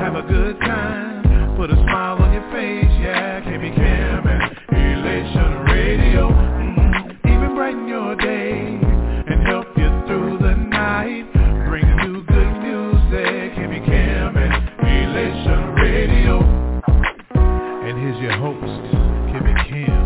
have a good time, put a smile on your face, yeah. KB Cam and Elation Radio, even brighten your day and help you through the night. Bring you good music, KB Cam and Elation Radio. And here's your host, KB Cam.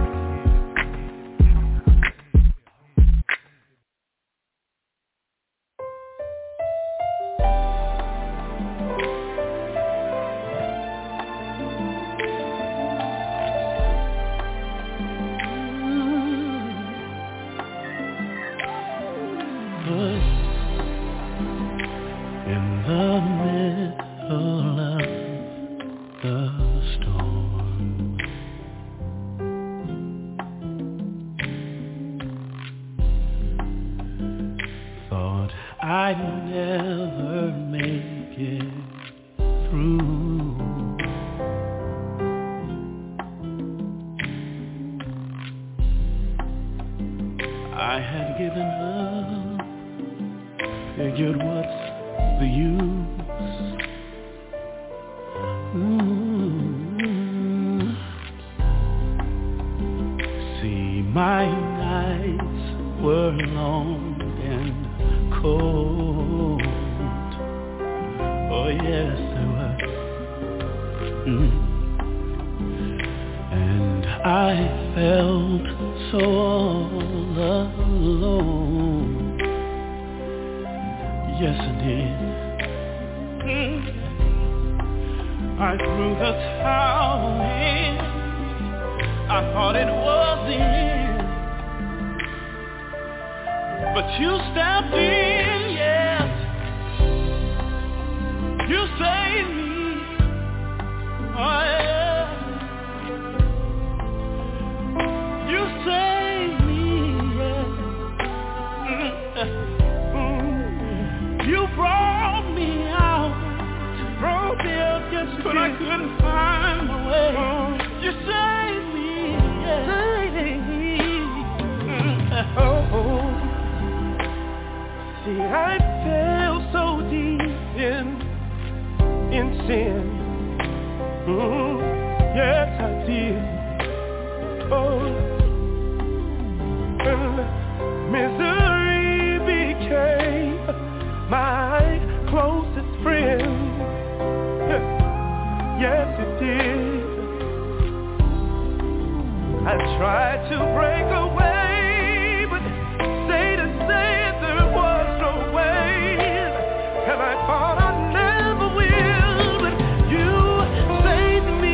I thought I never will, but you saved me.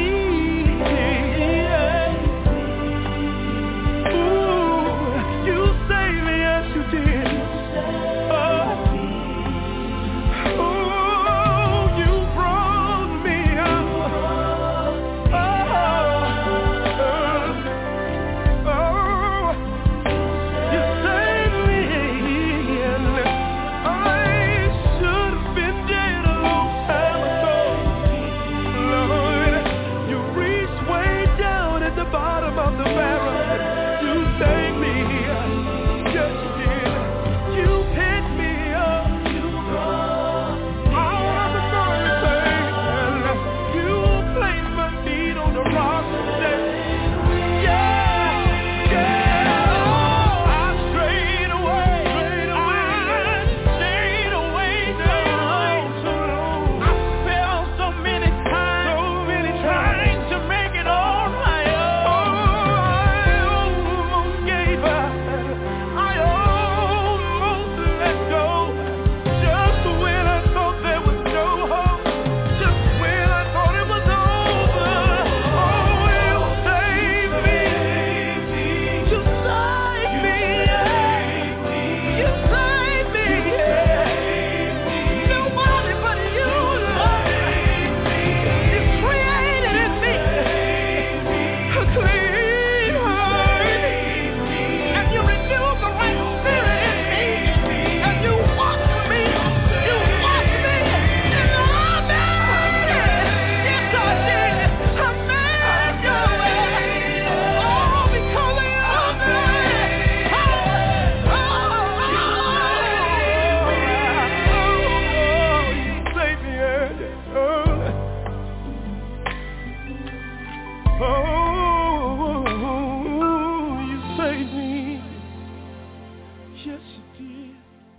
Yes, you did.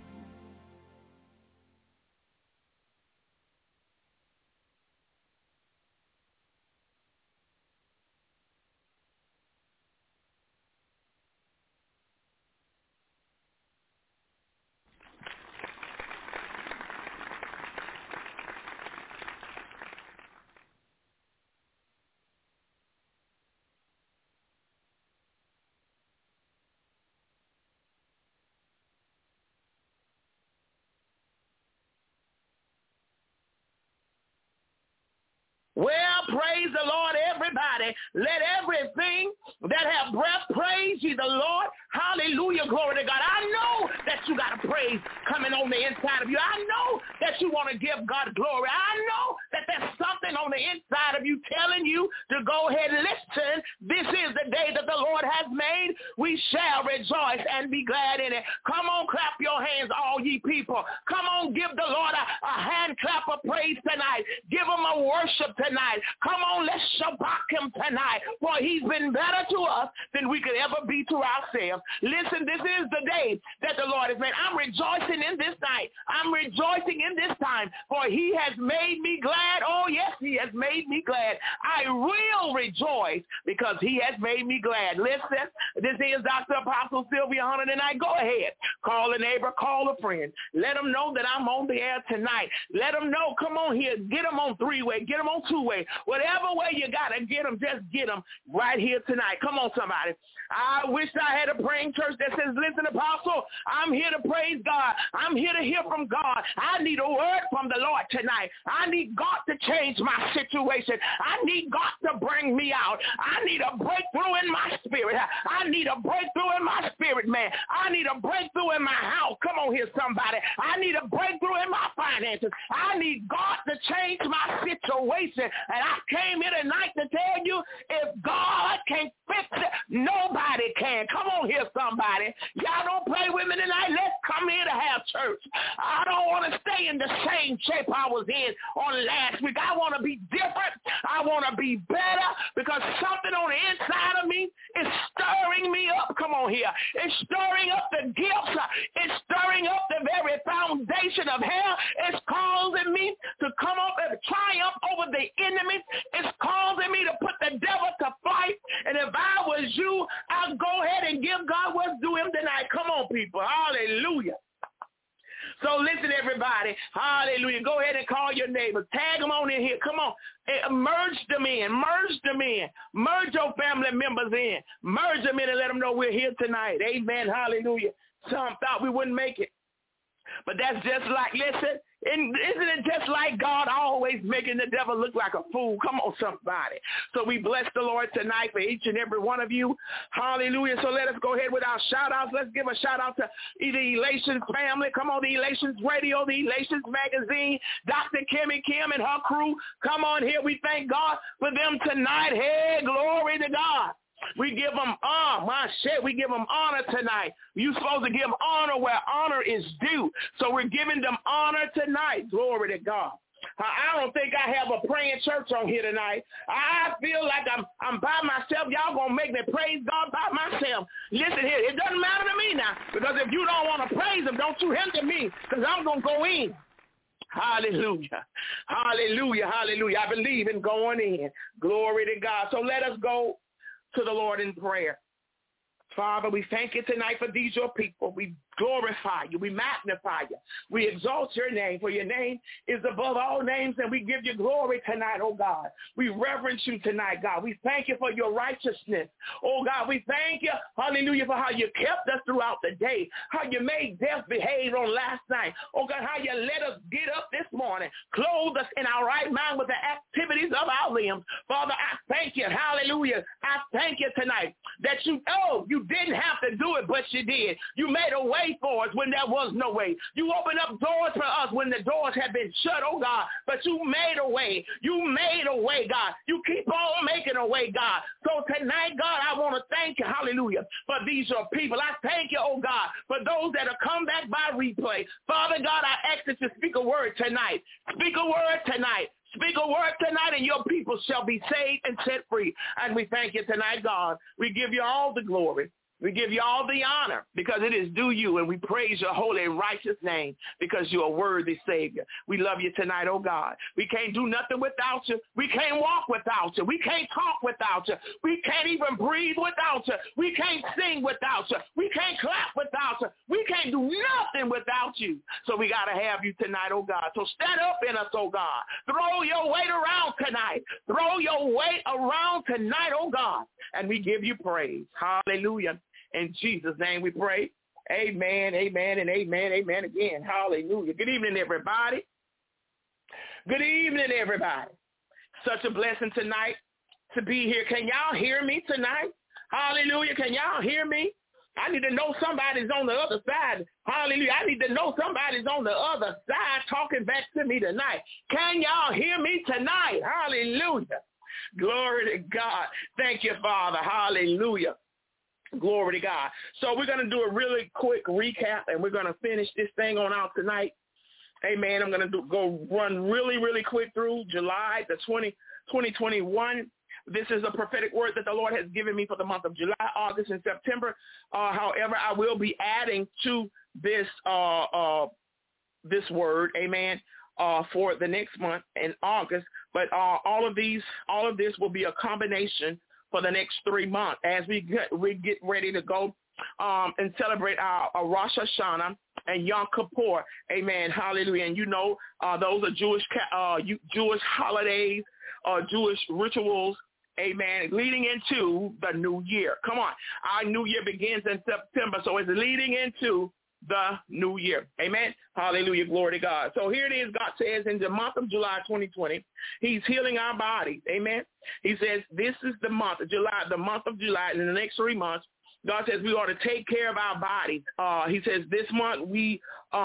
Well, praise the Lord, everybody. Let everything that have breath praise ye the Lord. Hallelujah, glory to God. I know that you got a praise coming on the inside of you. I know that you want to give God glory. I know that there's something on the inside of you telling you to go ahead and listen. This is the day that the Lord has made. We shall rejoice and be glad in it. Come on, clap your hands, all ye people. Come on, give the Lord a hand clap of praise tonight. Give him a worship tonight. Come on, let's shabak him tonight, for he's been better to us than we could ever be to ourselves. Listen, this is the day that the Lord has made. I'm rejoicing in this night. I'm rejoicing in this time, for he has made me glad. Oh, yes, he has made me glad. I will rejoice because he has made me glad. Listen, this is Dr. Apostle Sylvia Hunter tonight. Go ahead. Call a neighbor, call a friend. Let them know that I'm on the air tonight. Let them know, come on here, get them on three-way, get them on two-way. Whatever way you got to get them, just get them right here tonight. Come on, somebody. I wish I had a praying church that says, listen, Apostle, I'm here to praise God. I'm here to hear from God. I need a word from the Lord tonight. I need God to change my situation. I need God to bring me out. I need a breakthrough in my spirit. I need a breakthrough in my spirit, man. I need a breakthrough in my house. Come on here, somebody. I need a breakthrough in my finances. I need God to change my situation. And I came here tonight to tell you, if God can't fix it, nobody can. Come on here, somebody. Y'all don't play with me tonight. Let's come here to have church. I don't want to stay in the same shape I was in on last week. I want to be different. I want to be better because something on the inside of me is stirring me up. Come on here. It's stirring up the gifts. It's stirring up the very foundation of hell. It's causing me to come up and triumph over the enemy. It's causing me to put the devil to fight. And if I was you, I'll go ahead and give God what's due him tonight. Come on, people. Hallelujah. So listen, everybody. Hallelujah. Go ahead and call your neighbors. Tag them on in here. Come on. Merge them in. Merge them in. Merge your family members in. Merge them in and let them know we're here tonight. Amen. Hallelujah. Some thought we wouldn't make it. But that's just like, listen, isn't it just like God always making the devil look like a fool? Come on, somebody. So we bless the Lord tonight for each and every one of you. Hallelujah. So let us go ahead with our shout-outs. Let's give a shout-out to the Elations family. Come on, the Elations Radio, the Elations Magazine, Dr. Kimmy Kim and her crew. Come on here. We thank God for them tonight. Hey, glory to God. We give them we give them honor tonight. You're supposed to give honor where honor is due. So we're giving them honor tonight. Glory to God. I don't think I have a praying church on here tonight. I feel like I'm by myself. Y'all going to make me praise God by myself. Listen here, it doesn't matter to me now, because if you don't want to praise him, don't you hinder me, because I'm going to go in. Hallelujah. Hallelujah. Hallelujah. I believe in going in. Glory to God. So let us go to the Lord in prayer. Father, we thank you tonight for these your people. We glorify you. We magnify you. We exalt your name, for your name is above all names, and we give you glory tonight, oh God. We reverence you tonight, God. We thank you for your righteousness. Oh God, we thank you, hallelujah, for how you kept us throughout the day, how you made death behave on last night. Oh God, how you let us get up this morning, clothe us in our right mind with the activities of our limbs. Father, I thank you, hallelujah. I thank you tonight that you didn't have to do it, but you did. You made a way for us when there was no way. You opened up doors for us when the doors had been shut, oh God, but you made a way. You made a way, God. You keep on making a way, God. So tonight, God, I want to thank you, hallelujah, for these your people. I thank you, oh God, for those that have come back by replay. Father God, I ask that you speak a word tonight. Speak a word tonight. Speak a word tonight, and your people shall be saved and set free. And we thank you tonight, God. We give you all the glory. We give you all the honor because it is due you, and we praise your holy and righteous name because you're a worthy Savior. We love you tonight, oh God. We can't do nothing without you. We can't walk without you. We can't talk without you. We can't even breathe without you. We can't sing without you. We can't clap without you. We can't do nothing without you. So we got to have you tonight, oh God. So stand up in us, oh God. Throw your weight around tonight. Throw your weight around tonight, oh God. And we give you praise. Hallelujah. In Jesus' name we pray. Amen, amen, and amen, amen again. Hallelujah. Good evening, everybody. Good evening, everybody. Such a blessing tonight to be here. Can y'all hear me tonight? Hallelujah. Can y'all hear me? I need to know somebody's on the other side. Hallelujah. I need to know somebody's on the other side talking back to me tonight. Can y'all hear me tonight? Hallelujah. Glory to God. Thank you, Father. Hallelujah. Glory to God. So we're going to do a really quick recap, and we're going to finish this thing on out tonight. Amen. I'm going to go run really, really quick through July the 2021. This is a prophetic word that the Lord has given me for the month of July, August, and September. However, I will be adding to this this word, amen, for the next month in August. But all of this will be a combination for the next 3 months as we get ready to go and celebrate our Rosh Hashanah and Yom Kippur. Amen. Hallelujah. And you know, those are Jewish holidays, Jewish rituals. Amen. Leading into the new year. Come on. Our new year begins in September, so it's leading into the new year. Amen. Hallelujah. Glory to God. So here it is. God says in the month of July 2020, he's healing our bodies. Amen. He says this is the month of July, and in the next 3 months, God says we ought to take care of our bodies. He says this month we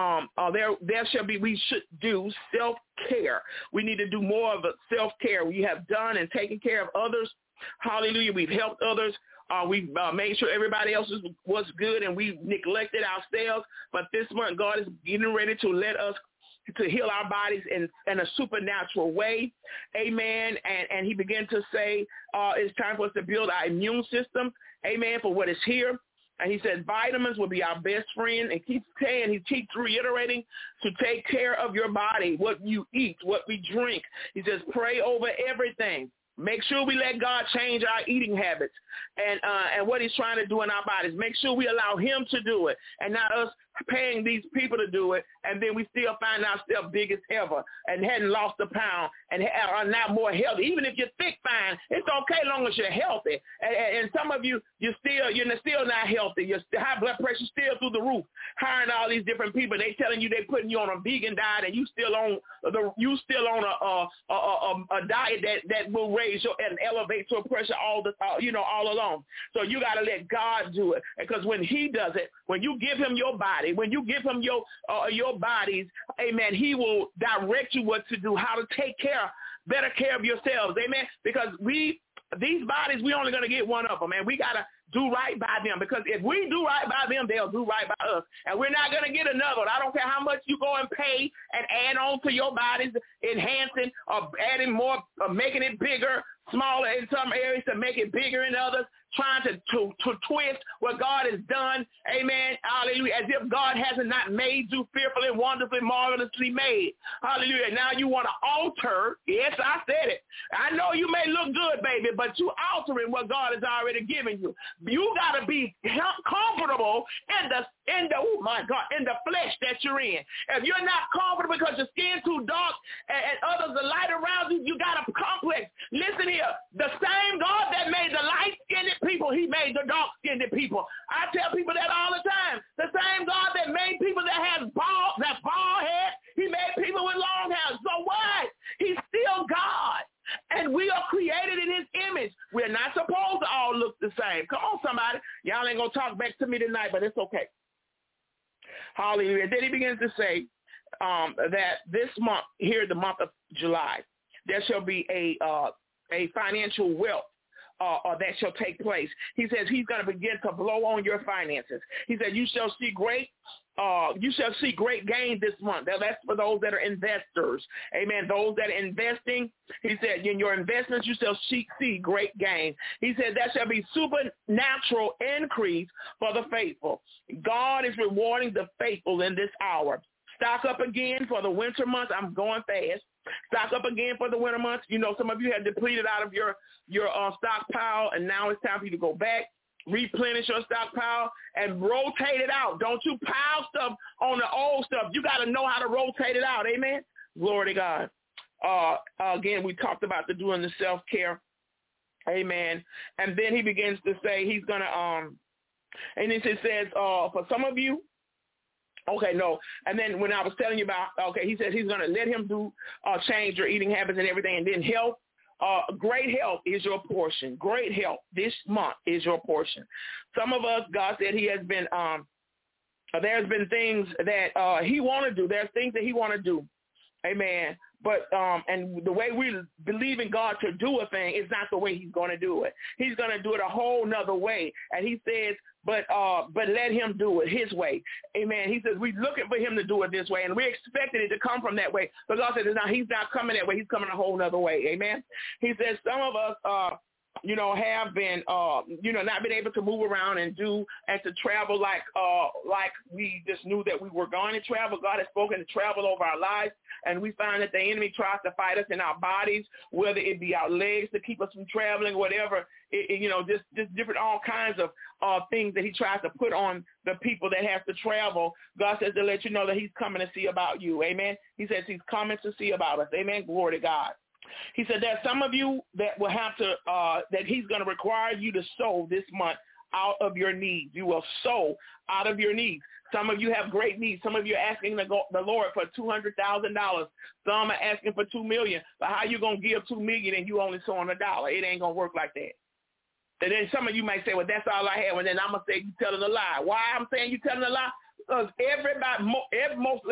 should do self-care. We need to do more of a self-care. We have done and taken care of others. Hallelujah. We've helped others. We've made sure everybody else was good, and we neglected ourselves. But this month, God is getting ready to let us to heal our bodies in a supernatural way. Amen. And he began to say it's time for us to build our immune system. Amen. For what is here. And he said vitamins will be our best friend. And he keeps reiterating to take care of your body, what you eat, what we drink. He says pray over everything. Make sure we let God change our eating habits and what he's trying to do in our bodies. Make sure we allow him to do it and not us paying these people to do it, and then we still find ourselves big as ever and hadn't lost a pound and are not more healthy. Even if you're thick, fine, it's okay as long as you're healthy. And some of you, you're still not healthy. Your high blood pressure still through the roof. Hiring all these different people, they telling you they putting you on a vegan diet, and you still on a diet that will raise your and elevate your pressure all along. So you got to let God do it, because when he does it, when you give him your body, when you give him your bodies, amen, he will direct you what to do, how to take better care of yourselves, amen, because these bodies, we only going to get one of them, and we got to do right by them, because if we do right by them, they'll do right by us, and we're not going to get another one. I don't care how much you go and pay and add on to your bodies, enhancing or adding more or making it bigger, smaller in some areas to make it bigger in others, trying to twist what God has done, amen, hallelujah, as if God hasn't not made you fearfully, wonderfully, marvelously made, hallelujah. Now you want to alter, yes, I said it. I know you may look good, baby, but you altering what God has already given you. You got to be comfortable in the flesh that you're in. If you're not comfortable because your skin's too dark and others are light around you, you got a complex. Listen here, the same God that made the light-skinned people, he made the dark-skinned people. I tell people that all the time. The same God that made people that have bald head, he made people with long hair. So what? He's still God. And we are created in his image. We're not supposed to all look the same. Come on, somebody. Y'all ain't going to talk back to me tonight, but it's okay. Hallelujah. And then he begins to say that this month, here the month of July, there shall be a financial wealth that shall take place. He says he's going to begin to blow on your finances. He said you shall see great gain this month. That's for those that are investors. Amen. Those that are investing, he said, in your investments, you shall see great gain. He said that shall be supernatural increase for the faithful. God is rewarding the faithful in this hour. Stock up again for the winter months. I'm going fast. Stock up again for the winter months. You know, some of you have depleted out of your stockpile, and now it's time for you to go back, replenish your stockpile, and rotate it out. Don't you pile stuff on the old stuff. You got to know how to rotate it out. Amen. Glory to God. Again, we talked about doing the self-care. Amen. And then he begins to say he's going to, and then it says, for some of you, okay, no. And then when I was telling you about, he says he's going to let him change your eating habits and everything. And then health, great health is your portion. Great health this month is your portion. Some of us, God said he has been, there's been things that he want to do. There's things that he want to do. Amen. But, and the way we believe in God to do a thing is not the way he's going to do it. He's going to do it a whole nother way. And he says, but let him do it his way. Amen. He says, we're looking for him to do it this way, and we're expecting it to come from that way. But God says, no, he's not coming that way. He's coming a whole nother way. Amen. He says, some of us, have been, not been able to move around and to travel like we just knew that we were going to travel. God has spoken to travel over our lives, and we find that the enemy tries to fight us in our bodies, whether it be our legs to keep us from traveling, whatever, just different, all kinds of things that he tries to put on the people that have to travel. God says to let you know that he's coming to see about you. Amen. He says he's coming to see about us. Amen. Glory to God. He said there's some of you that will have to, that he's going to require you to sow this month out of your needs. You will sow out of your needs. Some of you have great needs. Some of you are asking the Lord for $200,000. Some are asking for $2 million. But how you going to give $2 million and you only sowing $1? It ain't going to work like that. And then some of you might say, well, that's all I have. And then I'm going to say you telling a lie. Why I'm saying you telling a lie? Because mostly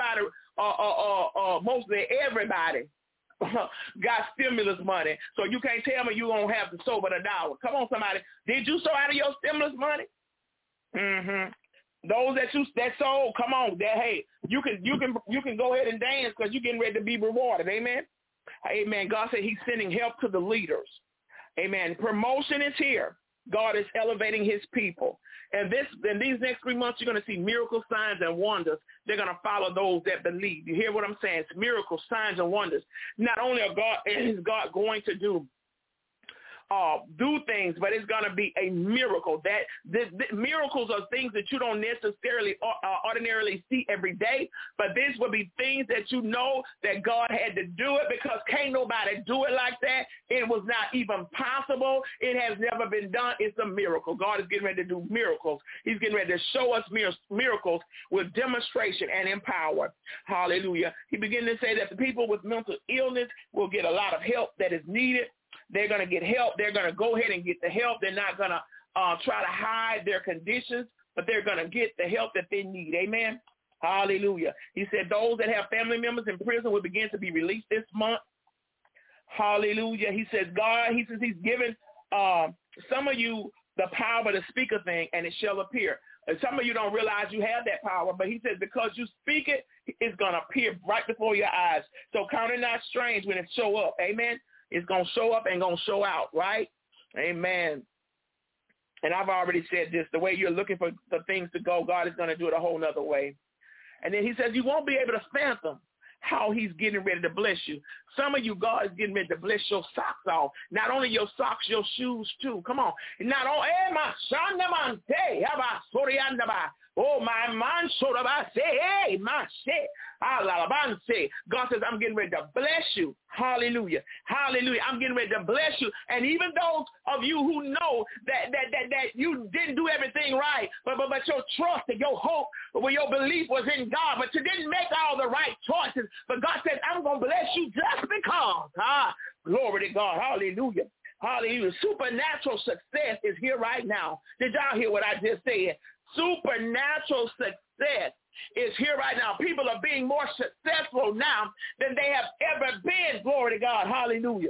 everybody got stimulus money. So you can't tell me you don't have to sow but $1. Come on, somebody. Did you sow out of your stimulus money? Mm-hmm. Those that sold, come on. Hey, you can go ahead and dance because you're getting ready to be rewarded. Amen. Amen. God said he's sending help to the leaders. Amen. Promotion is here. God is elevating his people. And in these next 3 months, you're going to see miracles, signs, and wonders. They're going to follow those that believe. You hear what I'm saying? It's miracles, signs, and wonders. Not only is God going to do things, but it's going to be a miracle. Miracles are things that you don't necessarily ordinarily see every day, but this will be things that you know that God had to do it because can't nobody do it like that. It was not even possible. It has never been done. It's a miracle. God is getting ready to do miracles. He's getting ready to show us miracles with demonstration and in power. Hallelujah. He began to say that the people with mental illness will get a lot of help that is needed. They're going to get help. They're going to go ahead and get the help. They're not going to try to hide their conditions, but they're going to get the help that they need. Amen. Hallelujah. He said those that have family members in prison will begin to be released this month. Hallelujah. He says he's given some of you the power to speak a thing and it shall appear. And some of you don't realize you have that power, but he says because you speak it, it's going to appear right before your eyes. So count it not strange when it show up. Amen. It's going to show up and going to show out, right? Amen. And I've already said this, the way you're looking for things to go, God is going to do it a whole nother way. And then he says you won't be able to fathom how he's getting ready to bless you. Some of you, God is getting ready to bless your socks off. Not only your socks, your shoes too. Come on. Not only, oh, my man, hey, my shit. God says, I'm getting ready to bless you. Hallelujah. Hallelujah. I'm getting ready to bless you. And even those of you who know that you didn't do everything right, but your trust and your hope, but your belief was in God, but you didn't make all the right choices. But God says, I'm going to bless you just because. Glory to God. Hallelujah. Hallelujah. Supernatural success is here right now. Did y'all hear what I just said? Supernatural success is here right now. People are being more successful now than they have ever been. Glory to God. Hallelujah.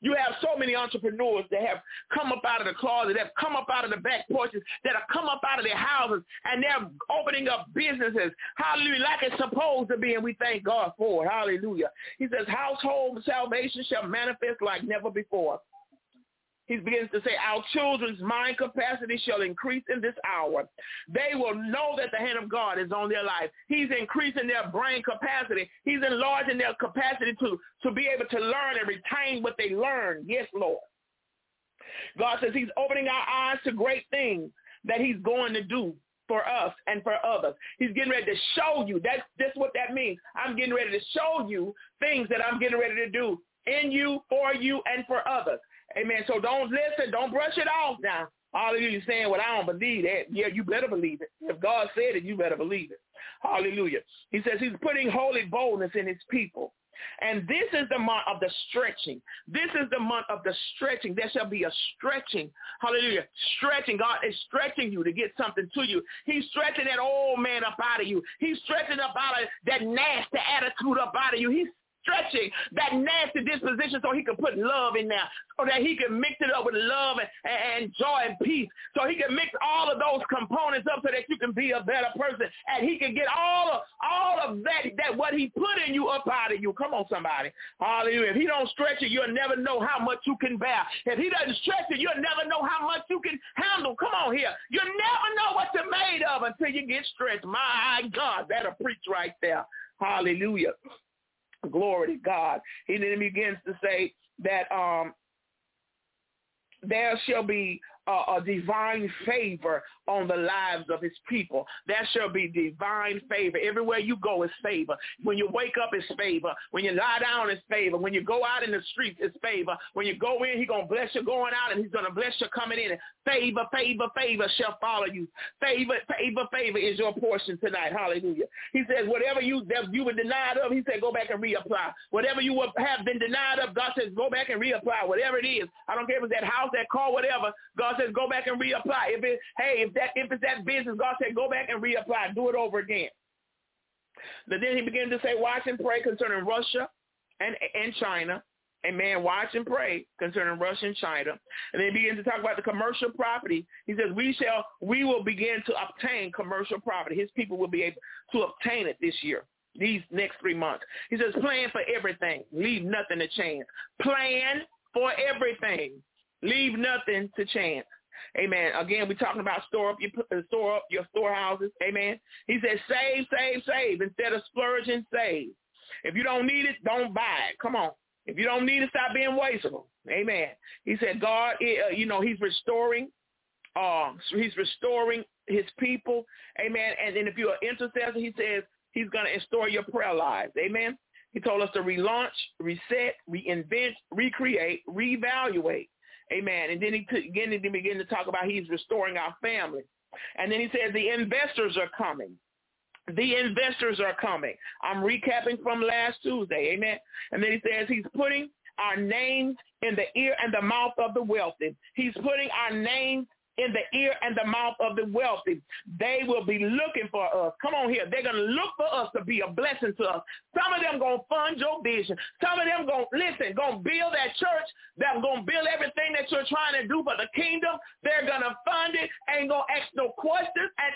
You have so many entrepreneurs that have come up out of the closet, that have come up out of the back porches, that have come up out of their houses, and they're opening up businesses, hallelujah, like it's supposed to be, and we thank God for it, hallelujah. He says, household salvation shall manifest like never before. He begins to say, our children's mind capacity shall increase in this hour. They will know that the hand of God is on their life. He's increasing their brain capacity. He's enlarging their capacity to be able to learn and retain what they learn. Yes, Lord. God says he's opening our eyes to great things that he's going to do for us and for others. He's getting ready to show you. That's what that means. I'm getting ready to show you things that I'm getting ready to do in you, for you, and for others. Amen. So don't listen. Don't brush it off now. Hallelujah. Saying, well, I don't believe that. Yeah, you better believe it. If God said it, you better believe it. Hallelujah. He says he's putting holy boldness in his people. And this is the month of the stretching. This is the month of the stretching. There shall be a stretching. Hallelujah. Stretching. God is stretching you to get something to you. He's stretching that old man up out of you. He's stretching up out of that nasty attitude up out of you. He's stretching that nasty disposition so he can put love in there, so that he can mix it up with love and joy and peace, so he can mix all of those components up so that you can be a better person, and he can get all of that what he put in you up out of you. Come on, somebody. Hallelujah. If he don't stretch it, you'll never know how much you can bear. If he doesn't stretch it, you'll never know how much you can handle. Come on here. You'll never know what you're made of until you get stretched. My God, that'll preach right there. Hallelujah. Glory to God. He then begins to say that there shall be a divine favor on the lives of his people. There shall be divine favor. Everywhere you go is favor. When you wake up, it's favor. When you lie down, it's favor. When you go out in the streets, it's favor. When you go in, he's going to bless you going out, and he's going to bless you coming in. Favor, favor, favor shall follow you. Favor, favor, favor is your portion tonight. Hallelujah. He says, whatever you were denied of, he said, go back and reapply. Whatever you have been denied of, God says, go back and reapply. Whatever it is. I don't care if it's that house, that car, whatever. God says, go back and reapply. If it's that business, God said, go back and reapply. Do it over again. But then he began to say, watch and pray concerning Russia and China. Amen. Watch and pray concerning Russia and China. And then he begins to talk about the commercial property. He says, we will begin to obtain commercial property. His people will be able to obtain it this year, these next 3 months. He says, plan for everything. Leave nothing to chance. Plan for everything. Leave nothing to chance. Amen. Again, we're talking about store up your storehouses. Amen. He says, save, save, save. Instead of splurging, save. If you don't need it, don't buy it. Come on. If you don't need it, stop being wasteful. Amen. He said, God, he's restoring. He's restoring his people. Amen. And then if you're an intercessor, he says he's going to restore your prayer lives. Amen. He told us to relaunch, reset, reinvent, recreate, reevaluate. Amen. And then he began to talk about he's restoring our family. And then he says the investors are coming. The investors are coming. I'm recapping from last Tuesday. Amen. And then he says he's putting our names in the ear and the mouth of the wealthy. He's putting our names in the ear and the mouth of the wealthy. They will be looking for us. Come on here. They're going to look for us to be a blessing to us. Some of them going to fund your vision. Some of them going to build that church. They're going to build everything that you're trying to do for the kingdom. They're going to fund it. Ain't going to ask no questions. And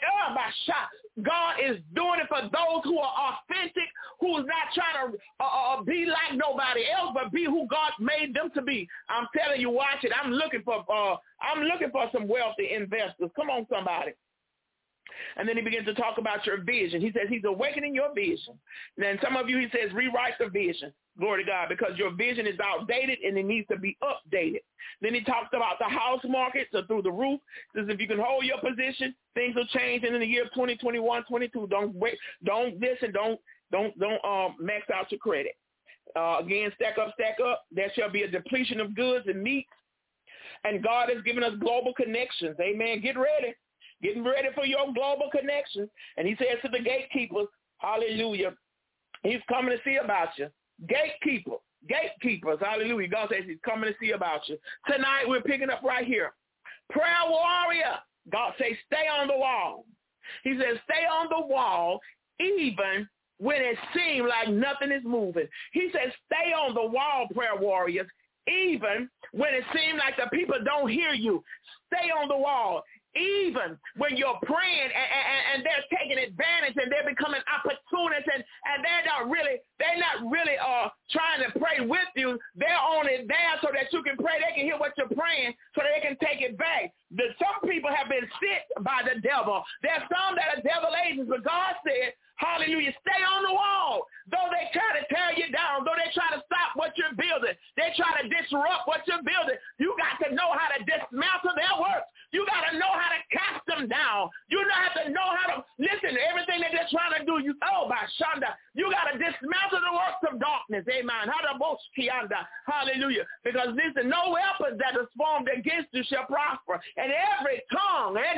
God is doing it for those who are authentic, who's not trying to be like nobody else, but be who God made them to be. I'm telling you, watch it. I'm looking for some wealthy investors. Come on, somebody. And then he begins to talk about your vision. He says he's awakening your vision. And then some of you, he says, rewrite the vision. Glory to God, because your vision is outdated and it needs to be updated. Then he talks about the house market, so through the roof. He says if you can hold your position, things will change in the year 2021, 22. Don't wait. Don't listen. Don't max out your credit. Again, stack up. There shall be a depletion of goods and meats. And God has given us global connections. Amen. Get ready. Getting ready for your global connections. And he says to the gatekeepers, hallelujah, he's coming to see about you. Gatekeepers, hallelujah. God says he's coming to see about you. Tonight we're picking up right here. Prayer warrior. God says stay on the wall. He says stay on the wall even when it seems like nothing is moving. He says stay on the wall, prayer warriors, Even when it seems like the people don't hear you, stay on the wall. Even when you're praying and they're taking advantage and they're becoming opportunists and they're not really trying to pray with you. They're only there so that you can pray. They can hear what you're praying so they can take it back. Some people have been sent by the devil. There's some that are devil agents, but God said, hallelujah, stay on the wall. Though they try to tear you down, though they try to stop what you're building, they try to disrupt what you're building, you got to know how to dismantle their works. You got to know how to cast them down. You have to know how to listen to everything that they're trying to do. You got to dismantle the works of darkness. Amen. Hallelujah. Because listen, no weapon that is formed against you shall prosper. And every tongue that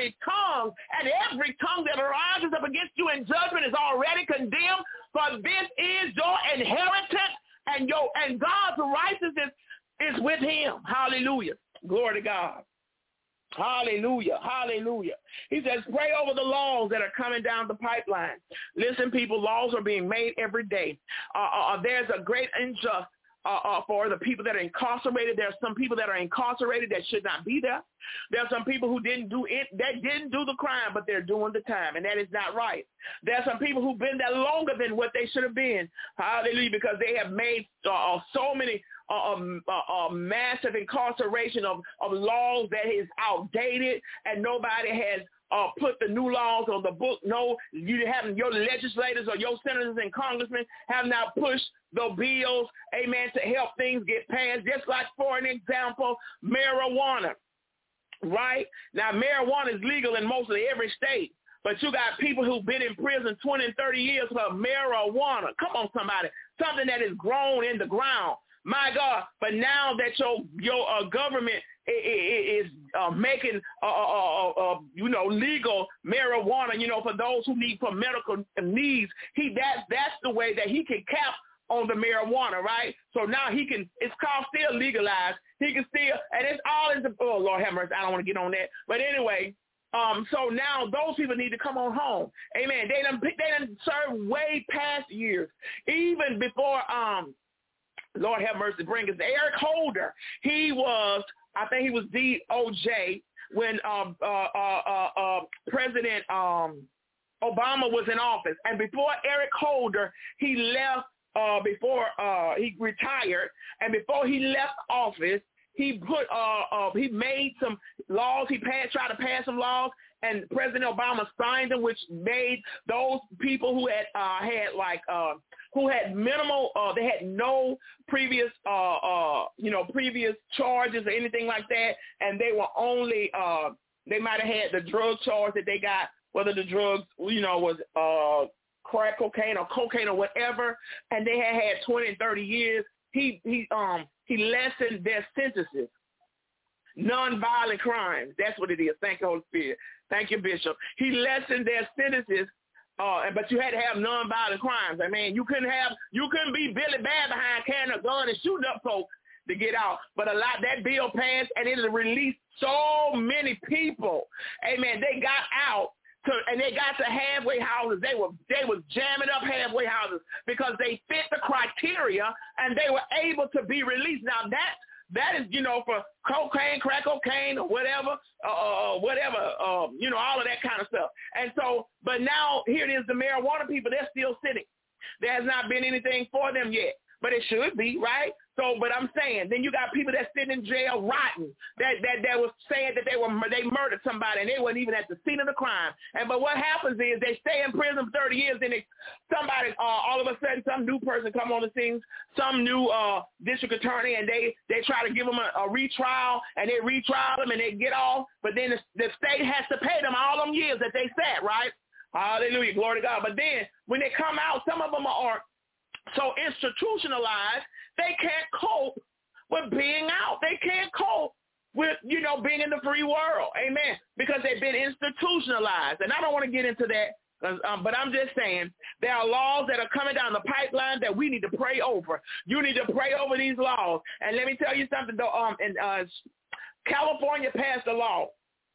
arises up against you in judgment is already condemned. For this is your inheritance, and God's righteousness is with him. Hallelujah. Glory to God. Hallelujah. Hallelujah. He says, pray over the laws that are coming down the pipeline. Listen, people, laws are being made every day. There's a great injustice for the people that are incarcerated. There are some people that are incarcerated that should not be there. There are some people who didn't do the crime, but they're doing the time, and that is not right. There are some people who've been there longer than what they should have been. Hallelujah, because they have made so many massive incarceration of laws that is outdated, and nobody has put the new laws on the book. No, your legislators or your senators and congressmen have not pushed the bills, amen, to help things get passed. Just like, for an example, marijuana, right? Now, marijuana is legal in mostly every state, but you got people who've been in prison 20 and 30 years for marijuana. Come on, somebody. Something that is grown in the ground. My God, but now that your government is making legal marijuana, for those who need for medical needs, that's the way that he can cap on the marijuana, right? So now it's called still legalized. He can still, and it's all in the, oh Lord have mercy, I don't want to get on that, but anyway. So now those people need to come on home. Amen. They done served way past years, even before Lord have mercy, bring us Eric Holder. I think he was DOJ when President Obama was in office. And before Eric Holder, he left, before he retired, and before he left office, he made some laws. He tried to pass some laws, and President Obama signed them, which made those people who had minimal, they had no previous, previous charges or anything like that, and they were only, they might have had the drug charge that they got, whether the drugs, was crack cocaine or cocaine or whatever, and they had 20 and 30 years. He lessened their sentences. Nonviolent crimes. That's what it is. Thank you, Holy Spirit. Thank you, Bishop. He lessened their sentences, but you had to have nonviolent crimes. I mean, you couldn't be Billy Bad behind carrying a gun and shooting up folks to get out. But that bill passed, and it released so many people. Amen. They got out. And they got to halfway houses. They was jamming up halfway houses because they fit the criteria, and they were able to be released. Now that is, for cocaine, crack cocaine, or whatever, all of that kind of stuff. And so, but now here it is, the marijuana people, they're still sitting. There has not been anything for them yet, but it should be, right? So, but I'm saying, then you got people that sit in jail rotten, that was saying that they murdered somebody, and they weren't even at the scene of the crime. But what happens is they stay in prison for 30 years, then somebody, all of a sudden, some new person come on the scene, some new district attorney, and they try to give them a retrial, and they retrial them, and they get off. But then the state has to pay them all them years that they sat, right? Hallelujah, glory to God. But then when they come out, some of them are so institutionalized, they can't cope with being out. They can't cope with, being in the free world. Amen. Because they've been institutionalized. And I don't want to get into that, but I'm just saying there are laws that are coming down the pipeline that we need to pray over. You need to pray over these laws. And let me tell you something, though. California passed a law,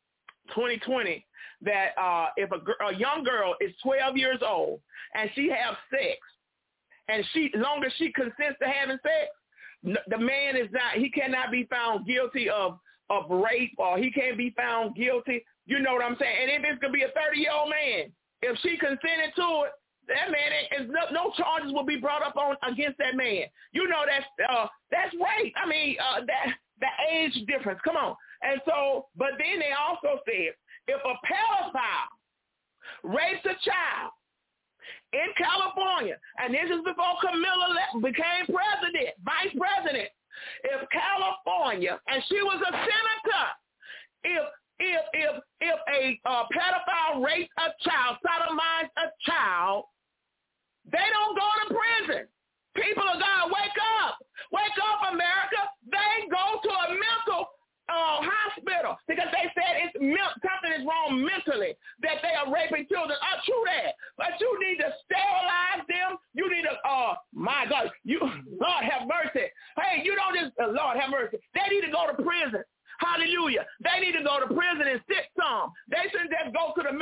2020, that if a young girl is 12 years old and she has sex, and as long as she consents to having sex, the man is not, he cannot be found guilty of rape, or he can't be found guilty. You know what I'm saying? And if it's going to be a 30-year-old man, if she consented to it, that man, no charges will be brought up on against that man. You know that's rape. I mean, the age difference. Come on. And so, but then they also said, if a pedophile rapes a child in California, and this is before Camilla became president, vice president, if California, and she was a senator, if a pedophile rapes a child, sodomize a child, they don't go to prison. People of God, wake up. Wake up, America. They go to a mental hospital because they said something is wrong mentally, that they are raping children. True that. But you need to sterilize them. You need to, my God, Lord have mercy. Hey, you don't just, Lord have mercy. They need to go to prison. Hallelujah. They need to go to prison and sit some. They shouldn't just go to the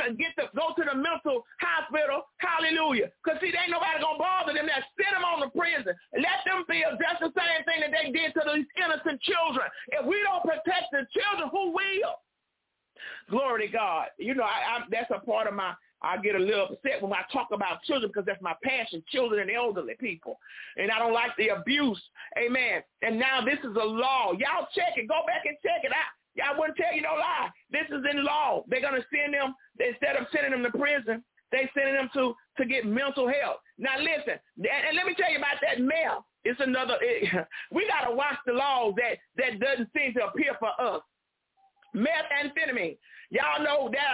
mental hospital. Hallelujah. Because see, there ain't nobody going to bother them. That send them on to prison. Let them feel just the same thing that they did to these innocent children. If we don't protect the children, who will? Glory to God. You know, that's a part of I get a little upset when I talk about children because that's my passion, children and elderly people. And I don't like the abuse. Amen. And now this is a law. Y'all check it. Go back and check it out. Y'all wouldn't tell you no lie. This is in law. They're going to send them, instead of sending them to prison, they sending them to get mental health. Now listen, and let me tell you about that meth. It's another, we got to watch the laws that doesn't seem to appear for us. Methamphetamine. Y'all know that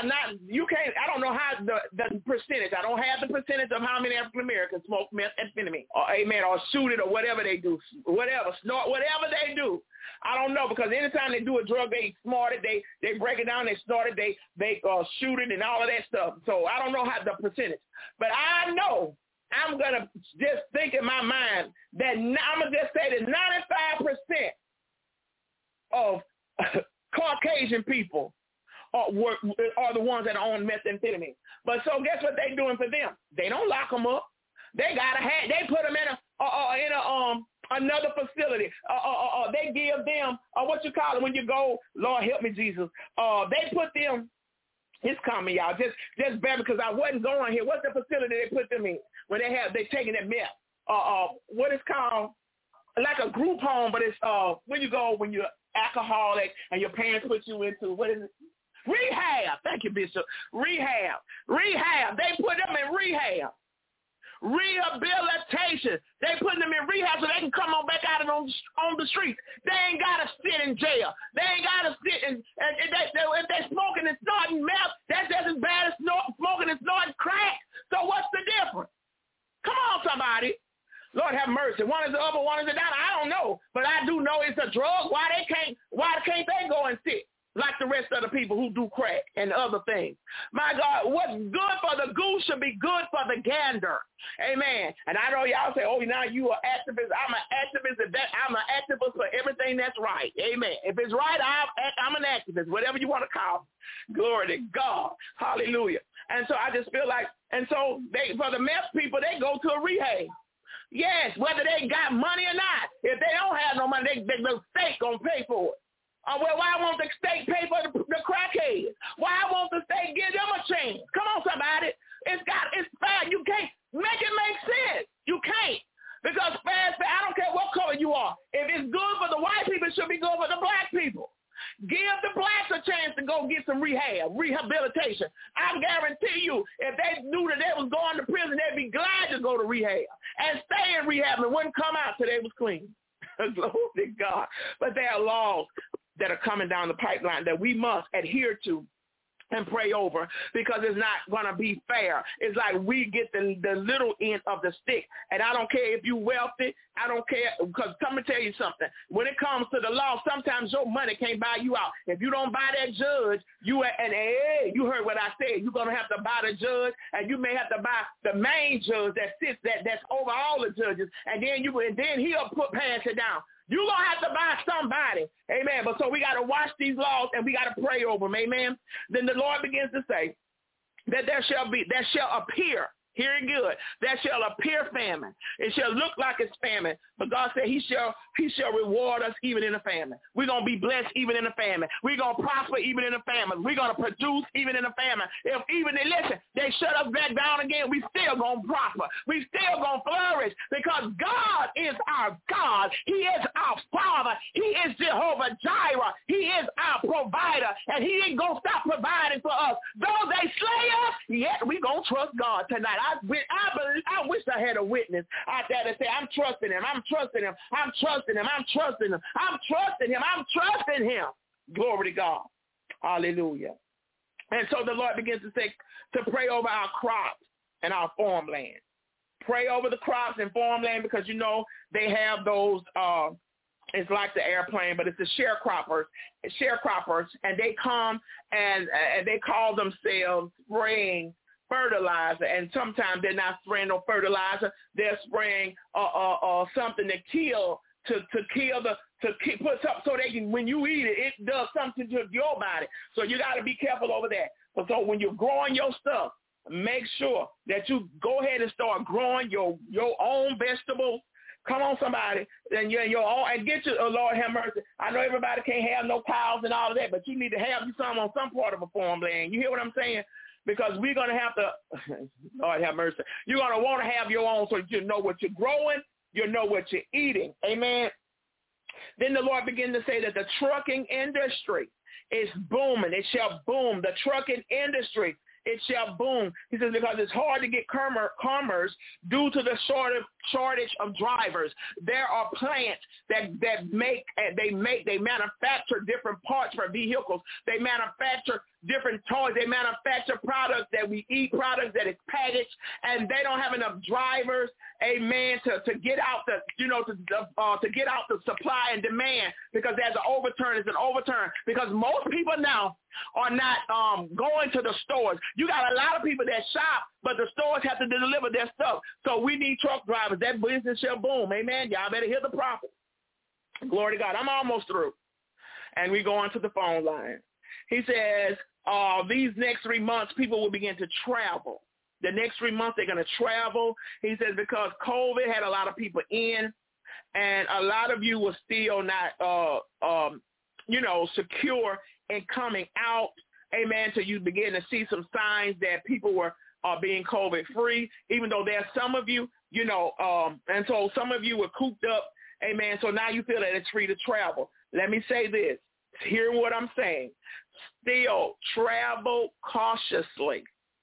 I don't know how the percentage. I don't have the percentage of how many African Americans smoke methamphetamine or amen, or shoot it or whatever they do, snort, whatever they do. I don't know, because anytime they do a drug, they snort it, they break it down, they snort it, they shoot it and all of that stuff. So I don't know how the percentage. But I know I'm going to just think in my mind that I'm going to just say that 95% of Caucasian people are the ones that own methamphetamine. But so guess what they doing for them? They don't lock them up. They put them in another facility. They give them what you call it when you go. Lord help me, Jesus. They put them. It's coming, y'all. Just bear, because I wasn't going here. What's the facility they put them in when they taking that meth? What is called like a group home, but it's when you're alcoholic and your parents put you into, what is it? Rehab. Thank you, Bishop. Rehab. They put them in rehab. Rehabilitation. They put them in rehab so they can come on back out on the streets. They ain't got to sit in jail. They ain't got to sit and if they're smoking and snorting meth, that's just as bad as smoking and snorting crack. So what's the difference? Come on, somebody. Lord have mercy. One is the upper, one is the down. I don't know, but I do know it's a drug. Why can't they go and sit like the rest of the people who do crack and other things? My God, what's good for the goose should be good for the gander. Amen. And I know y'all say, oh, now you are activist. I'm an activist. I'm an activist for everything that's right. Amen. If it's right, I'm an activist, whatever you want to call it. Glory to God. Hallelujah. And so I just feel like, and so for the meth people, they go to a rehab. Yes, whether they got money or not. If they don't have no money, the state going to pay for it. Well, why won't the state pay for the crackheads? Why won't the state give them a chance? Come on, somebody. It's fair. You can't make it make sense. You can't. Because fair, I don't care what color you are. If it's good for the white people, it should be good for the black people. Give the blacks a chance to go get some rehabilitation. I guarantee you, if they knew that they was going to prison, they'd be glad to go to rehab and stay in rehab and wouldn't come out till they was clean. Glory to God. But there are laws that are coming down the pipeline that we must adhere to and pray over, because it's not going to be fair. It's like we get the little end of the stick. And I don't care if you wealthy. I don't care, because let me tell you something. When it comes to the law, sometimes your money can't buy you out. If you don't buy that judge, you heard what I said. You're going to have to buy the judge, and you may have to buy the main judge that's over all the judges, and then he'll pass it down. You're going to have to buy somebody. Amen. But so we got to watch these laws, and we got to pray over them. Amen. Then the Lord begins to say that there shall appear Hear it good. There shall appear famine. It shall look like it's famine. But God said he shall reward us even in the famine. We're going to be blessed even in the famine. We're going to prosper even in the famine. We're going to produce even in the famine. If even they shut us back down again, we still going to prosper. We still going to flourish because God is our God. He is our Father. He is Jehovah Jireh. He is our provider. And he ain't going to stop providing for us. Though they slay us, yet we going to trust God tonight. I wish I had a witness out there to say, I'm trusting him. I'm trusting him. I'm trusting him. I'm trusting him. I'm trusting him. I'm trusting him. Glory to God. Hallelujah. And so the Lord begins to pray over our crops and our farmland. Pray over the crops and farmland because, you know, they have those, it's like the airplane, but it's the sharecroppers, and they come and they call themselves spraying fertilizer, and sometimes they're not spraying no fertilizer. They're spraying something to put something so they can, when you eat it, it does something to your body. So you got to be careful over that. So when you're growing your stuff, make sure that you go ahead and start growing your own vegetables. Come on, somebody, and your own, and get your, Lord have mercy. I know everybody can't have no cows and all of that, but you need to have you some on some part of a farmland. You hear what I'm saying? Because we're going to have to, Lord have mercy, you're going to want to have your own so you know what you're growing, you know what you're eating. Amen. Then the Lord began to say that the trucking industry is booming. It shall boom. The trucking industry, it shall boom. He says because it's hard to get commerce due to the shortage of drivers. There are plants that manufacture different parts for vehicles. They manufacture different toys. They manufacture products that we eat, products that is packaged, and they don't have enough drivers, amen, to get out the, to get out the supply and demand, because there's an overturn. It's an overturn because most people now are not going to the stores. You got a lot of people that shop, but the stores have to deliver their stuff. So we need truck drivers. That business shall boom. Amen. Y'all better hear the prophet. Glory to God. I'm almost through. And we go on to the phone line. He says, these next 3 months, people will begin to travel. The next 3 months, they're going to travel. He says because COVID had a lot of people in, and a lot of you were still not, secure in coming out. Amen. So you begin to see some signs that people were being COVID-free, even though there's some of you, and so some of you were cooped up. Amen. So now you feel that it's free to travel. Let me say this. Hear what I'm saying. Still travel cautiously.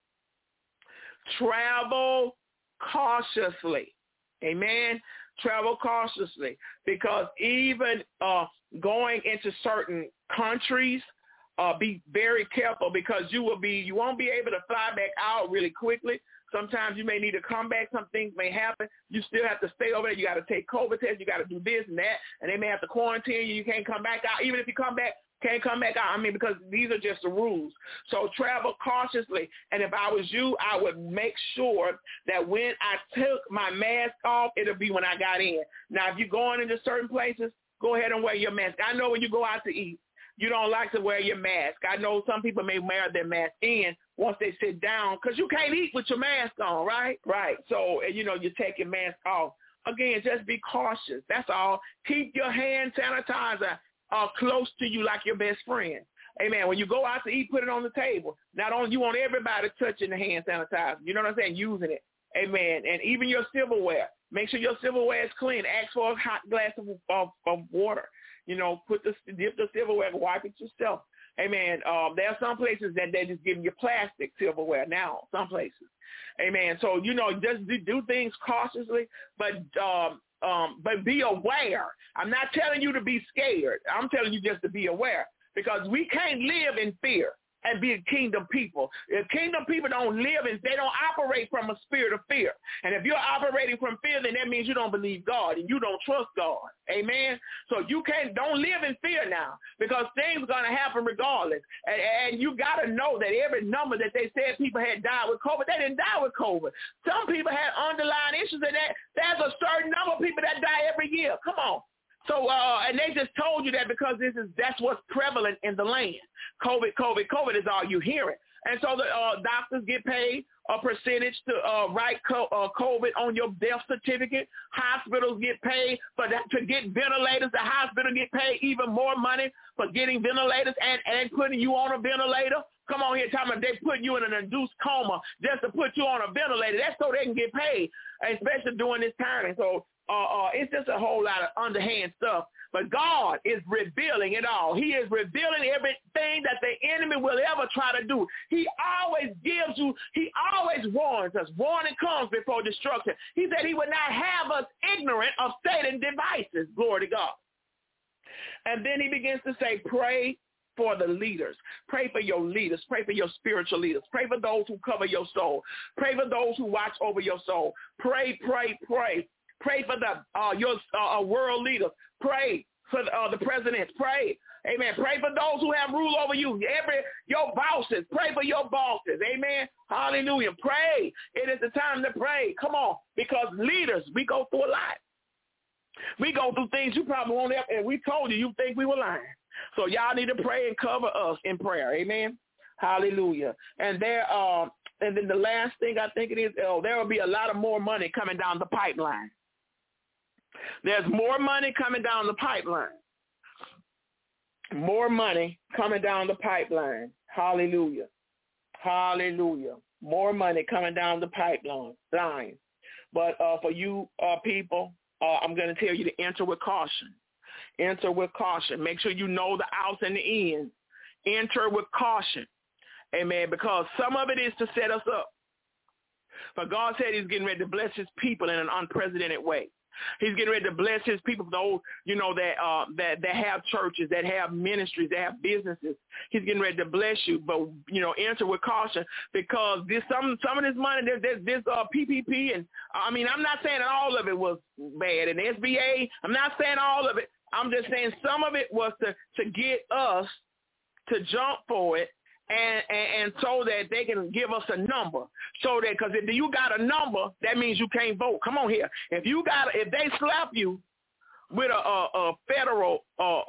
Travel cautiously. Amen. Travel cautiously, because even going into certain countries, be very careful, because you won't be able to fly back out really quickly. Sometimes you may need to come back. Some things may happen. You still have to stay over there. You got to take COVID tests. You got to do this and that, and they may have to quarantine you. You can't come back out. Even if you come back, can't come back out. I mean, because these are just the rules. So travel cautiously. And if I was you, I would make sure that when I took my mask off, it'll be when I got in. Now, if you're going into certain places, go ahead and wear your mask. I know when you go out to eat, you don't like to wear your mask. I know some people may wear their mask in once they sit down, because you can't eat with your mask on, right? Right. So, you take your mask off. Again, just be cautious. That's all. Keep your hand sanitizer close to you like your best friend. Amen. When you go out to eat, put it on the table. Not only you want everybody touching the hand sanitizer, you know what I'm saying, using it. Amen. And even your silverware. Make sure your silverware is clean. Ask for a hot glass of water. Dip the silverware and wipe it yourself. Amen. There are some places that they just give you plastic silverware now, some places. Amen. So, just do things cautiously, but be aware. I'm not telling you to be scared. I'm telling you just to be aware, because we can't live in fear and be a kingdom people. If kingdom people don't live in, they don't operate from a spirit of fear. And if you're operating from fear, then that means you don't believe God and you don't trust God. Amen. So don't live in fear now, because things are going to happen regardless. And you got to know that every number that they said people had died with COVID, they didn't die with COVID. Some people had underlying issues, and there's a certain number of people that die every year. Come on. So, and they just told you that because that's what's prevalent in the land. COVID is all you hearing. And so the doctors get paid a percentage to write COVID on your death certificate. Hospitals get paid to get ventilators. The hospital get paid even more money for getting ventilators and putting you on a ventilator. Come on here, talking about they put you in an induced coma just to put you on a ventilator. That's so they can get paid, especially during this time. And so it's just a whole lot of underhand stuff. But God is revealing it all. He is revealing everything that the enemy will ever try to do. He always warns us. Warning comes before destruction. He said he would not have us ignorant of Satan's devices. Glory to God. And then he begins to say, pray for the leaders. Pray for your leaders. Pray for your spiritual leaders. Pray for those who cover your soul. Pray for those who watch over your soul. Pray, pray, pray. Pray for your world leaders. Pray for the presidents. Pray. Amen. Pray for those who have rule over you. Your bosses. Pray for your bosses. Amen. Hallelujah. Pray. It is the time to pray. Come on. Because leaders, we go through a lot. We go through things you probably won't have, and we told you think we were lying. So y'all need to pray and cover us in prayer. Amen. Hallelujah. And and then the last thing I think it is, there will be a lot of more money coming down the pipeline. There's more money coming down the pipeline. More money coming down the pipeline. Hallelujah. Hallelujah. More money coming down the pipeline. But for you people, I'm going to tell you to enter with caution. Enter with caution. Make sure you know the outs and the ins. Enter with caution. Amen. Because some of it is to set us up. But God said he's getting ready to bless his people in an unprecedented way. He's getting ready to bless his people, those, that have churches, that have ministries, that have businesses. He's getting ready to bless you, but, enter with caution because some of this money, there's PPP, and I'm not saying that all of it was bad, and SBA, I'm not saying all of it. I'm just saying some of it was to get us to jump for it. And so that they can give us a number, so that because if you got a number, that means you can't vote. Come on here. If they slap you with a federal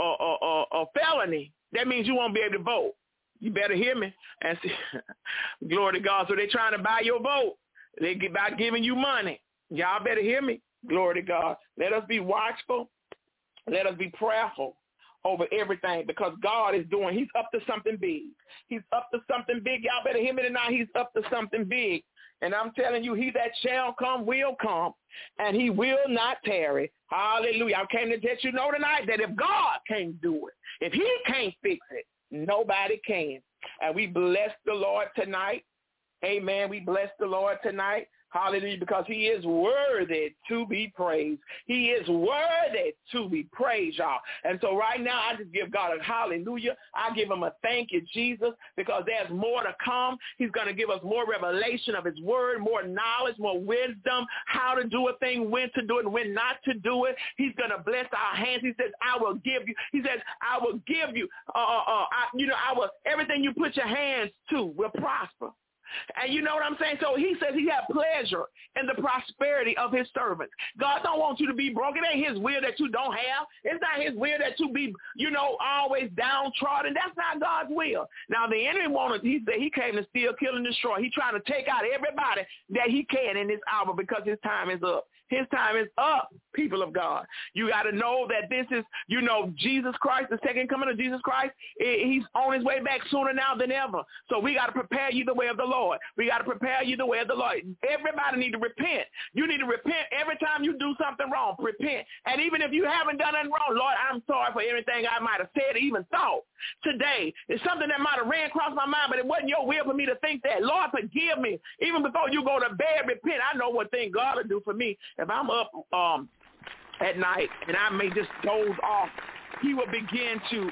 felony, that means you won't be able to vote. You better hear me. And see, glory to God. So they're trying to buy your vote. They get by giving you money. Y'all better hear me. Glory to God. Let us be watchful. Let us be prayerful over everything because God is he's up to something big. He's up to something big. Y'all better hear me tonight. He's up to something big. And I'm telling you, he that shall come will come, and he will not tarry. Hallelujah. I came to let you know tonight that if God can't do it, if he can't fix it, nobody can. And we bless the Lord tonight. Amen. We bless the Lord tonight. Hallelujah, because he is worthy to be praised. He is worthy to be praised, y'all. And so right now, I just give God a hallelujah. I give him a thank you, Jesus, because there's more to come. He's going to give us more revelation of his word, more knowledge, more wisdom, how to do a thing, when to do it, and when not to do it. He's going to bless our hands. He says, I will give you. He says, I will give you, everything you put your hands to will prosper. And you know what I'm saying? So he says he had pleasure in the prosperity of his servants. God don't want you to be broke. It ain't his will that you don't have. It's not his will that you be, always downtrodden. That's not God's will. Now, the enemy he said he came to steal, kill, and destroy. He's trying to take out everybody that he can in this hour because his time is up. His time is up, people of God. You got to know that this is, Jesus Christ, the second coming of Jesus Christ. He's on his way back sooner now than ever. So we got to prepare you the way of the Lord. We got to prepare you the way of the Lord. Everybody need to repent. You need to repent every time you do something wrong. Repent. And even if you haven't done anything wrong, Lord, I'm sorry for everything I might have said or even thought today. It's something that might have ran across my mind, but it wasn't your will for me to think that. Lord, forgive me. Even before you go to bed, repent. I know what thing God will do for me. If I'm up at night and I may just doze off, he will begin to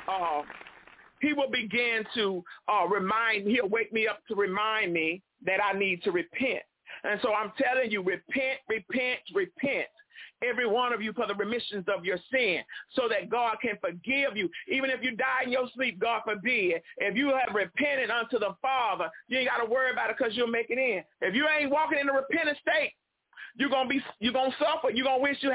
he'll wake me up to remind me that I need to repent. And so I'm telling you, repent, repent, repent. Every one of you for the remissions of your sin so that God can forgive you. Even if you die in your sleep, God forbid. If you have repented unto the Father, you ain't got to worry about it because you'll make it in. If you ain't walking in a repentant state, you're gonna suffer. You're gonna wish you had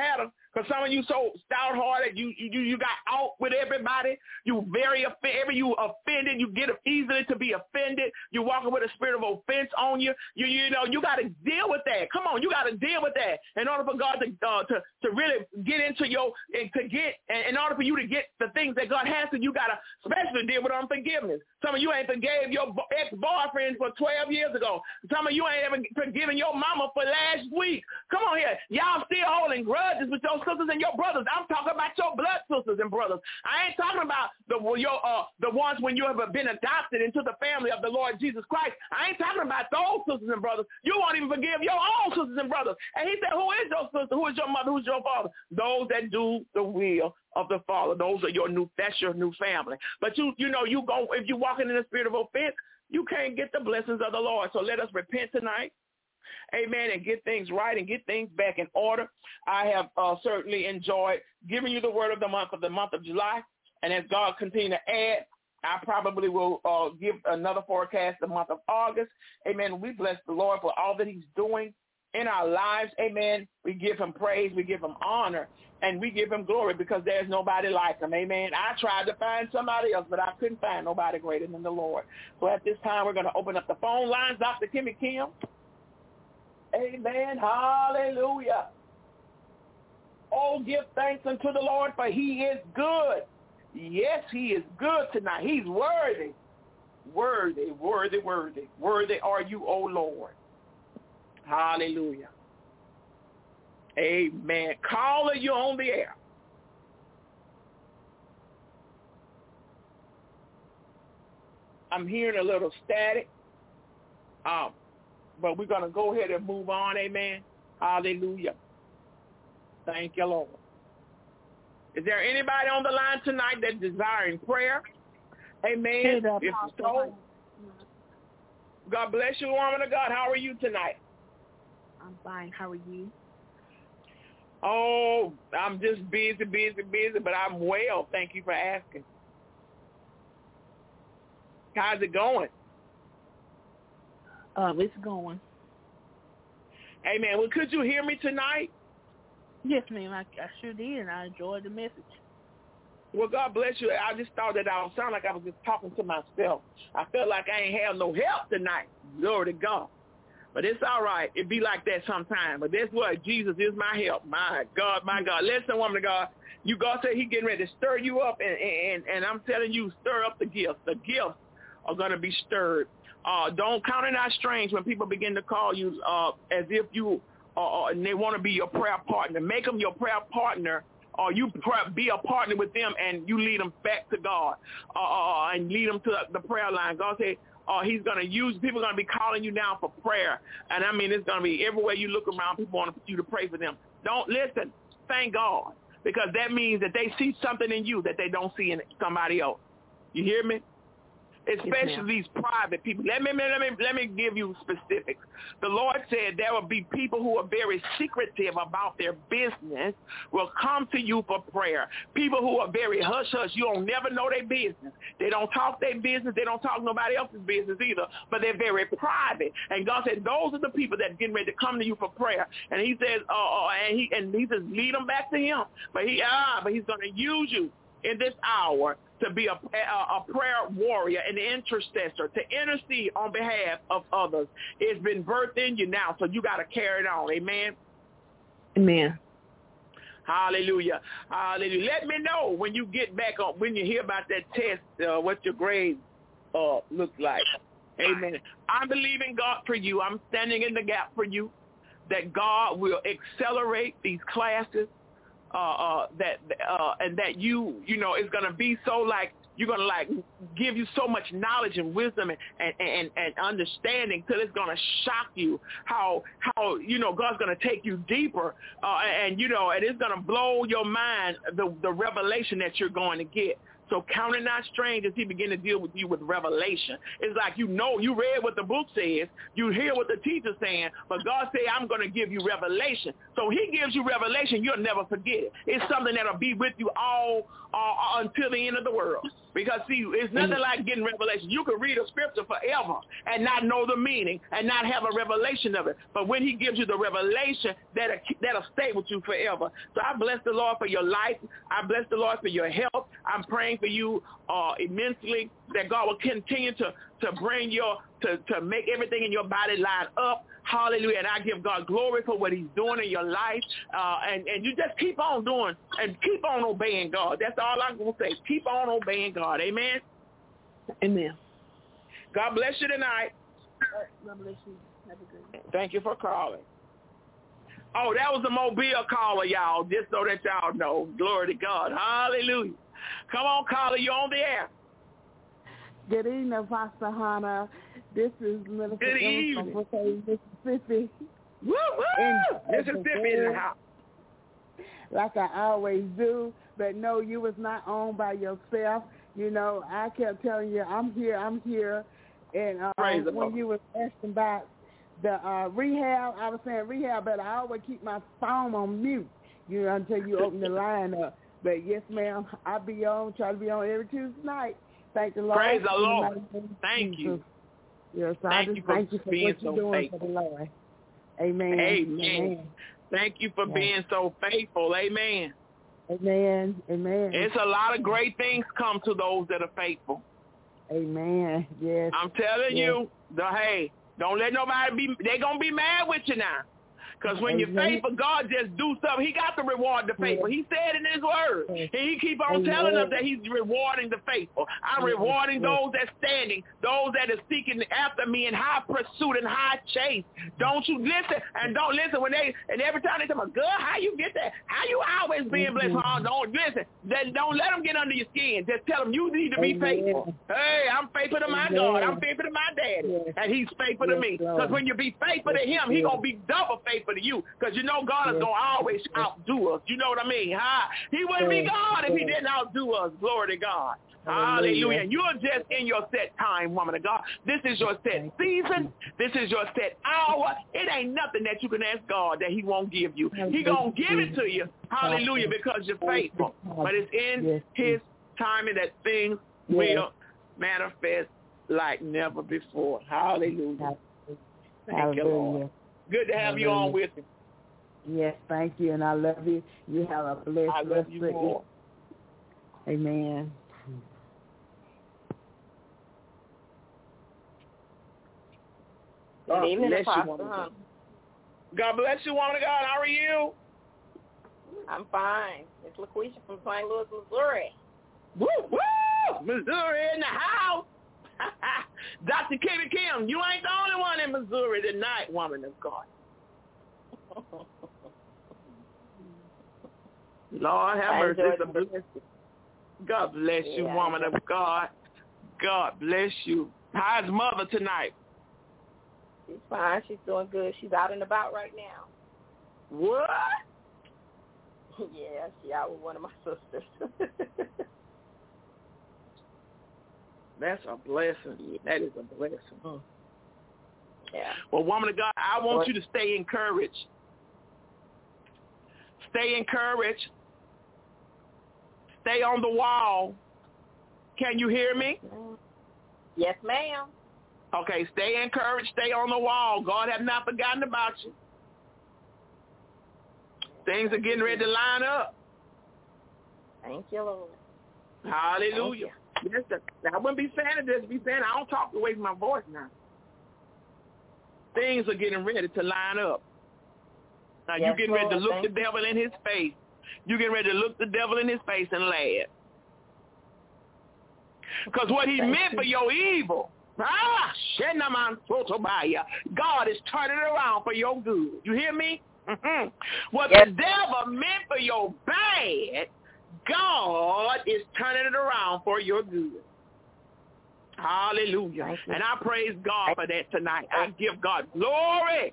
Because some of you so stout-hearted, you got out with everybody. You you offended. You get easily to be offended. You're walking with a spirit of offense on you. You know, you got to deal with that. Come on, you got to deal with that in order for God to really get into in order for you to get the things that God has to, you got to especially deal with unforgiveness. Some of you ain't forgave your ex-boyfriend for 12 years ago. Some of you ain't even forgiven your mama for last week. Come on here. Y'all still holding grudges with your sisters and your brothers. I'm talking about your blood sisters and brothers. I ain't talking about the ones when you have been adopted into the family of the Lord Jesus Christ. I ain't talking about those sisters and brothers. You won't even forgive your own sisters and brothers. And he said, who is your sister? Who is your mother? Who's your father? Those that do the will of the Father. Those are that's your new family. But if you're walking in the spirit of offense, you can't get the blessings of the Lord. So let us repent tonight. Amen, and get things right and get things back in order. I have certainly enjoyed giving you the word of the month of July. And as God continue to add, I probably will give another forecast the month of August. Amen. We bless the Lord for all that he's doing in our lives. Amen. We give him praise. We give him honor. And we give him glory because there's nobody like him. Amen. I tried to find somebody else, but I couldn't find nobody greater than the Lord. So at this time, we're going to open up the phone lines. Dr. Kimmy Kim. Amen. Hallelujah. Oh, give thanks unto the Lord, for he is good. Yes, he is good tonight. He's worthy. Worthy, worthy, worthy. Worthy are you, O Lord. Hallelujah. Amen. Caller, you on the air. I'm hearing a little static. But we're going to go ahead and move on. Amen. Hallelujah. Thank you, Lord. Is there anybody on the line tonight that's desiring prayer? Amen. If so, God bless you, woman of God. How are you tonight? I'm fine. How are you? Oh, I'm just busy, but I'm well. Thank you for asking. How's it going? It's going. Amen. Well, could you hear me tonight? Yes, ma'am. I sure did, and I enjoyed the message. Well, God bless you. I just thought that I would sound like I was just talking to myself. I felt like I ain't have no help tonight. Glory to God. But it's all right. It be like that sometimes. But that's what Jesus is my help. My God, my God. Listen, woman of God, God said he getting ready to stir you up, and I'm telling you, stir up the gifts. The gifts are going to be stirred. Don't count it not strange when people begin to call you as if you and they want to be your prayer partner. Make them your prayer partner, or you be a partner with them, and you lead them back to God, and lead them to the prayer line. God said he's going to use, people are going to be calling you now for prayer. And I mean, it's going to be everywhere you look around, people want you to pray for them. Don't listen. Thank God, because that means that they see something in you that they don't see in somebody else. You hear me? Especially these private people. Let me give you specifics. The Lord said there will be people who are very secretive about their business will come to you for prayer. People who are very hush-hush, you don't never know their business. They don't talk their business. They don't talk nobody else's business either, but they're very private. And God said those are the people that getting ready to come to you for prayer. And he says, and he says, lead them back to him. But he's going to use you in this hour to be a prayer warrior, an intercessor, to intercede on behalf of others. It's been birthed in you now, so you got to carry it on. Amen? Amen. Hallelujah. Hallelujah. Let me know when you get back on, when you hear about that test, what your grades look like. Amen. I'm believing God for you. I'm standing in the gap for you, that God will accelerate these classes. And that you know, it's going to be so like, you're going to like give you so much knowledge and wisdom and understanding till it's going to shock you how, you know, God's going to take you deeper, and, you know, and it's going to blow your mind, the revelation that you're going to get. So count it not strange as he begin to deal with you with revelation. It's like, you know, you read what the book says, you hear what the teacher's saying, but God say, I'm going to give you revelation. So he gives you revelation, you'll never forget it. It's something that'll be with you all until the end of the world. Because, see, it's nothing like getting revelation. You can read a scripture forever and not know the meaning and not have a revelation of it. But when he gives you the revelation, that'll stay with you forever. So I bless the Lord for your life. I bless the Lord for your health. I'm praying for you immensely that God will continue to bring to make everything in your body line up. Hallelujah. And I give God glory for what he's doing in your life. And you just keep on doing and keep on obeying God. That's all I'm going to say. Keep on obeying God. Amen. Amen. God bless you tonight. God bless you. Have a good day. Thank you for calling. Oh, that was the Mobile caller, y'all, just so that y'all know. Glory to God. Hallelujah. Come on, caller. You're on the air. Good evening, Pastor Hannah. This is Minister Emma from Brookhaven, Mississippi. Woo, woo! Mississippi in the house. Like I always do, but no, you was not on by yourself. You know, I kept telling you, I'm here. And when you was asking about the rehab, I was saying rehab, but I always keep my phone on mute, you know, until you open the line up. But yes, ma'am, I'll be on, try to be on every Tuesday night. Thank the Lord. Praise the Lord. Thank you. Yes, thank you for being what you're so doing faithful. For the Lord. Amen. Amen. Thank you for being so faithful. Amen. Amen. Amen. It's a lot of great things come to those that are faithful. Amen. Yes. I'm telling you, hey, don't let nobody they're going to be mad with you now. Because when you're faithful, God just do something. He got to reward the faithful. He said in his word. And he keep on telling us that he's rewarding the faithful. I'm rewarding those that's standing, those that are seeking after me in high pursuit and high chase. Don't you listen and don't listen when and every time they tell me, girl, how you get that? How you always being blessed? Oh, don't listen. Then don't let them get under your skin. Just tell them you need to be faithful. Hey, I'm faithful to my God. I'm faithful to my daddy. And he's faithful to me. Because when you be faithful to him, he's going to be double faithful to you, because you know God is going to always outdo us. You know what I mean? He wouldn't be God if he didn't outdo us. Glory to God. Hallelujah. You're just in your set time, woman of God. This is your set season. This is your set hour. It ain't nothing that you can ask God that he won't give you. He going to give it to you. Hallelujah, because you're faithful. But it's in his timing that things will manifest like never before. Hallelujah. Thank you, Lord. Good to have you on with me. Yes, thank you, and I love you. You have a blessed I love you more. Amen. God bless you, woman. God bless you, woman of God. How are you? I'm fine. It's LaQuisha from St. Louis, Missouri. Woo, woo! Missouri in the house. Dr. Katie Kim, you ain't the only one in Missouri tonight, woman of God. Lord have mercy. It's a blessing. God bless you, woman of God. God bless you. How's mother tonight? She's fine. She's doing good. She's out and about right now. What? Yeah, she's out with one of my sisters. That's a blessing. That is a blessing. Yeah. Well, woman of God, I want you to stay encouraged. Stay encouraged. Stay on the wall. Can you hear me? Yes, ma'am. Okay, stay encouraged. Stay on the wall. God has not forgotten about you. Things are getting ready to line up. Thank you, Lord. Hallelujah. Yes, I wouldn't be saying it. Just be saying I don't talk away from my voice now. Things are getting ready to line up. Now you getting ready to look the devil in his face. You getting ready to look the devil in his face and laugh. Because what he meant for your evil, God is turning it around for your good. You hear me? Mm-hmm. What the devil meant for your bad, God is turning it around for your good. Hallelujah. And I praise God for that tonight. I give God glory.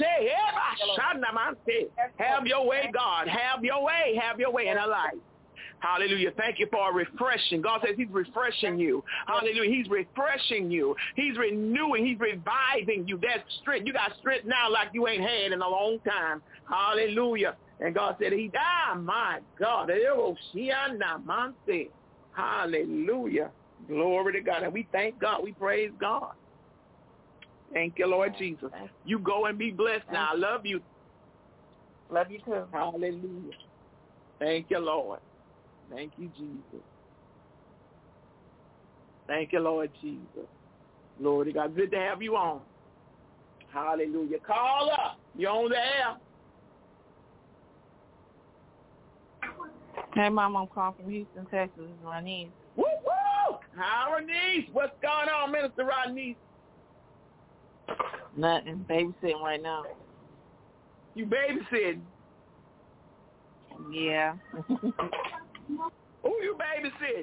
Have your way, God. Have your way. Have your way in our life. Hallelujah. Thank you for a refreshing. God says he's refreshing you. Hallelujah. He's refreshing you. He's renewing. He's reviving you. That strength. You got strength now like you ain't had in a long time. Hallelujah. And God said he died. My God. Hallelujah. Glory to God. And we thank God. We praise God. Thank you, Lord Jesus. You go and be blessed now. I love you. Love you too. Hallelujah. Thank you, Lord. Thank you, Jesus. Thank you, Lord Jesus. Lord to God. Good to have you on. Hallelujah. Call up. You're on the air. Hey, Mom, I'm calling from Houston, Texas. This is Ronise. Woo, woo! Hi, Ronise. What's going on, Minister Ronise? Nothing. Babysitting right now. You babysitting? Yeah. Who you babysitting?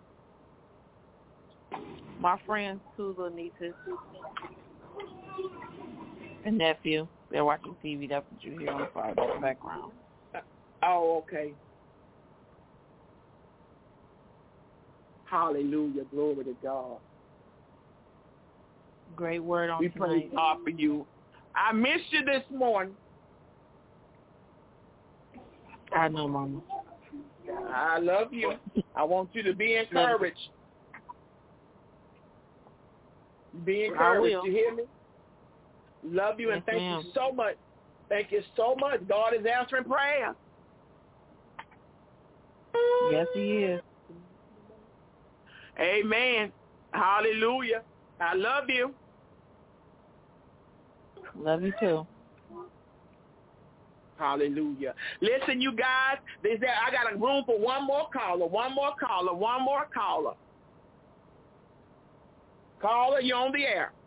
My friends, two little nieces and nephew. They're watching TV. That's what you hear on the background. Oh, okay. Hallelujah. Glory to God. Great word on we tonight. We praise God for you. I missed you this morning. I know, Mama. I love you. I want you to be encouraged. Be encouraged. You hear me? Love you, and thank you so much. Thank you so much. God is answering prayer. Yes, he is. Amen. Hallelujah. I love you. Love you too. Hallelujah. Listen, you guys, I got a room for one more caller. Caller, you're on the air.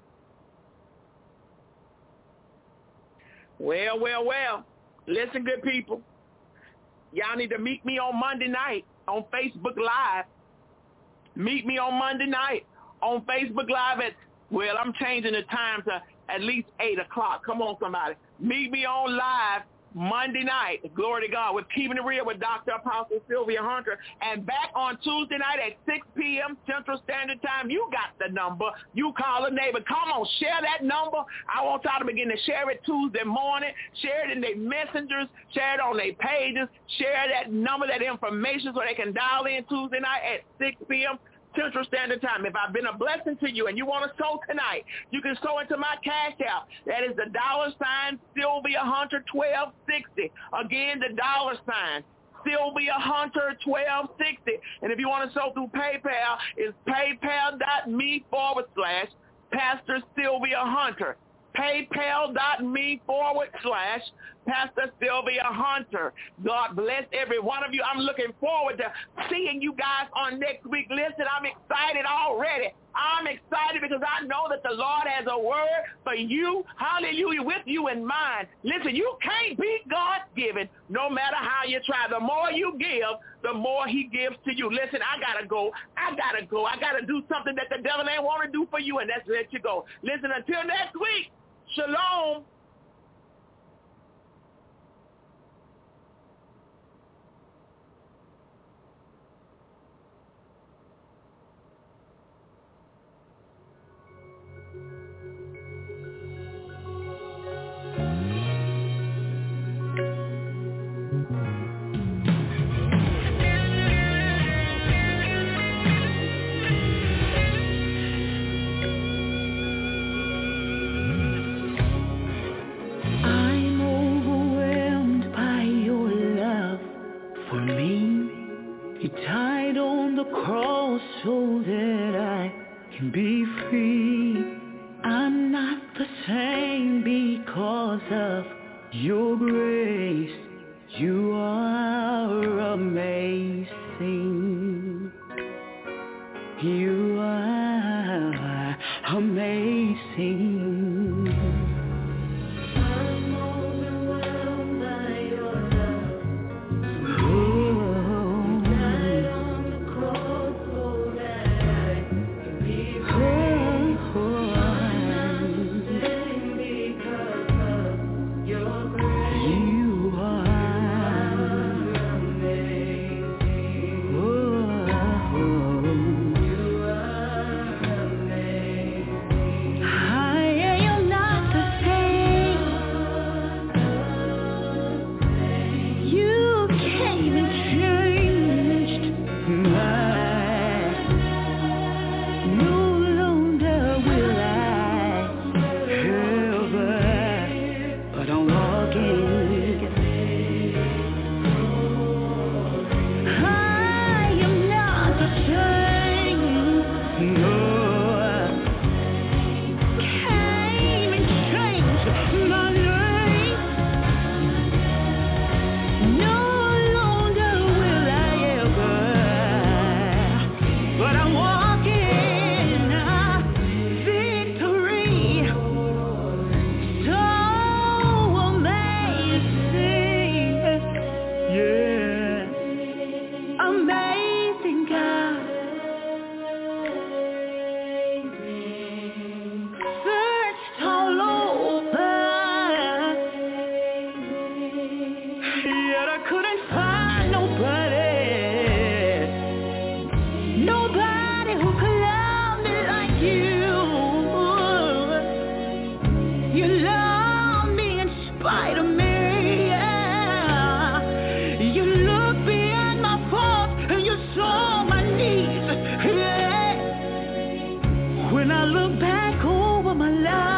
Well. Listen, good people. Y'all need to meet me on Monday night on Facebook Live. Meet me on Monday night on Facebook Live I'm changing the time to at least 8 o'clock. Come on, somebody. Meet me on live Monday night. Glory to God. With Keeping It Real with Dr. Apostle Sylvia Hunter. And back on Tuesday night at 6 p.m. Central Standard Time. You got the number. You call a neighbor. Come on, share that number. I want y'all to begin to share it Tuesday morning. Share it in their messengers. Share it on their pages. Share that number, that information so they can dial in Tuesday night at 6 p.m. Central Standard Time. If I've been a blessing to you and you want to sow tonight, you can sow into my cash app. That is the $ Sylvia Hunter 1260. Again, the $ Sylvia Hunter 1260. And if you want to sow through PayPal, it's paypal.me/ Pastor Sylvia Hunter. PayPal.me/ Pastor Sylvia Hunter. God bless every one of you. I'm looking forward to seeing you guys on next week. Listen, I'm excited already. I'm excited because I know that the Lord has a word for you, hallelujah, with you in mind. Listen, you can't beat God's giving no matter how you try. The more you give, the more he gives to you. Listen, I got to go. I got to do something that the devil ain't want to do for you, and that's let you go. Listen, until next week, shalom. I look back over my life,